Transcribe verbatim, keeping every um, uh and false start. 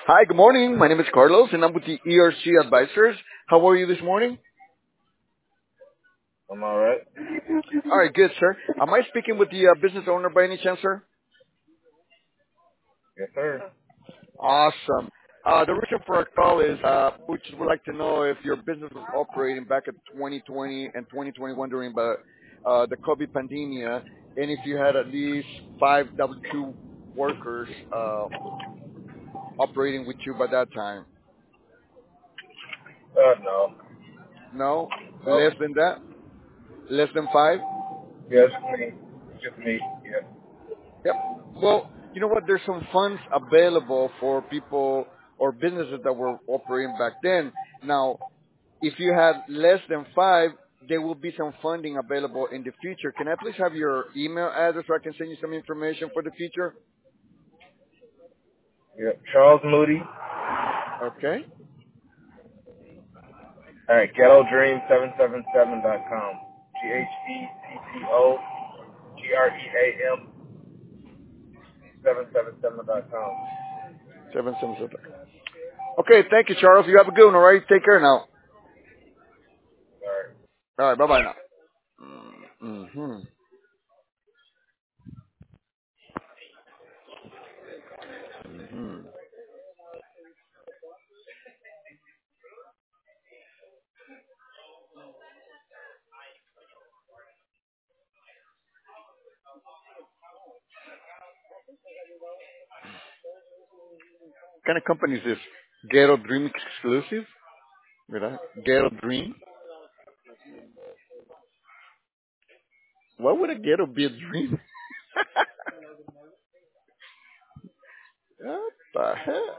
Hi, good morning. My name is Carlos, and I'm with the E R C Advisors. How are you this morning? I'm all right. All right, good, sir. Am I speaking with the uh, business owner by any chance, sir? Yes, sir. Awesome. Uh, the reason for our call is uh, we just would like to know if your business was operating back in twenty twenty and twenty twenty-one during the uh, the COVID pandemia, and if you had at least five W two workers uh, operating with you by that time. Uh, no. No, No. less than that, less than five. Yes, me. Just me. Yeah. Yep. Well, you know what? There's some funds available for people or businesses that were operating back then. Now, if you had less than five, there will be some funding available in the future. Can I please have your email address so I can send you some information for the future? Yeah. Charles Moody. Okay. All right. Ghetto Dream seven seven seven dot com. G H E T T O G R E A M seven seven seven dot com. Seven seven seven. Okay. Thank you, Charles. You have a good one. All right. Take care now. All right. All right. Bye bye now. Mm-hmm. Mm-hmm. What kind of company is this? Ghetto Dream exclusive? ¿Verdad? Ghetto Dream? Why would a ghetto be a dream? What the heck?